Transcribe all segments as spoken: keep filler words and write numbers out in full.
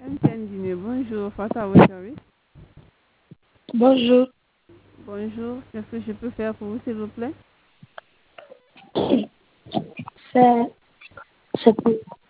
M T N Guinée, bonjour, face à votre service. Bonjour. Bonjour, qu'est-ce que je peux faire pour vous, s'il vous plaît? C'est c'est pour,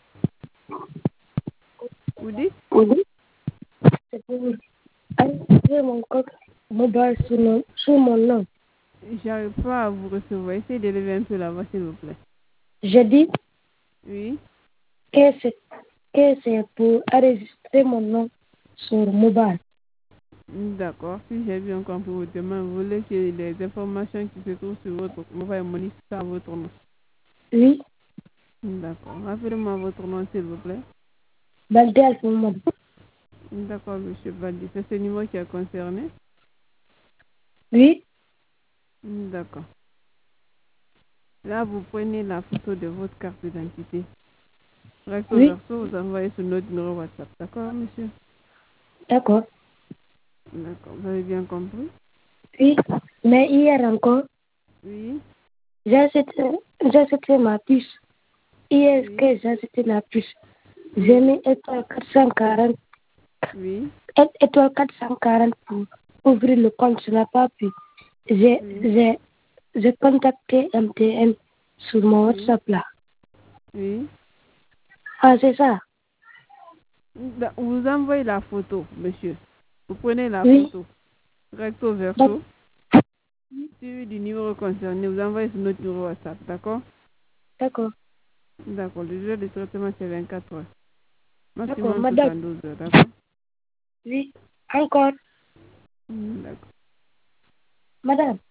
Vous dites? oui, c'est pour inscrire mon compte mobile sur, mon- sur mon nom. J'arrive pas à vous recevoir. Essayez d'élever un peu la voix, s'il vous plaît. J'ai dit Oui, que c'est que c'est pour enregistrer mon nom sur mobile. d'accord. Si j'ai bien compris votre demande, vous voulez que les informations qui se trouvent sur votre mobile money soient à votre nom. Oui, D'accord. Rappelez-moi votre nom, s'il vous plaît. Balde Alphamad. D'accord, monsieur Baldi. C'est ce numéro qui est concerné? Oui, D'accord. Là, vous prenez la photo de votre carte d'identité. Recto oui, verso, vous envoyez sur notre numéro WhatsApp. D'accord, monsieur? d'accord. D'accord. Vous avez bien compris? Oui, mais hier encore, Oui, j'ai acheté, j'ai acheté ma puce. Hier oui, que j'ai acheté la puce, j'ai oui, mis étoile quatre cent quarante, oui, é- étoile quatre cent quarante pour ouvrir le compte. Je n'ai pas pu. J'ai, oui, j'ai, j'ai contacté M T N sur mon oui, WhatsApp là. oui. Ah, c'est ça? Da- Vous envoyez la photo, monsieur. Vous prenez la Oui, photo, recto d'ac- verso, suivi du numéro concerné. Vous envoyez sur notre numéro WhatsApp. D'accord? d'accord, D'accord. Le jour de traitement, c'est vingt-quatre heures. d'accord, Maximum madame. soixante-douze heures. D'accord? Oui, encore, D'accord. madame.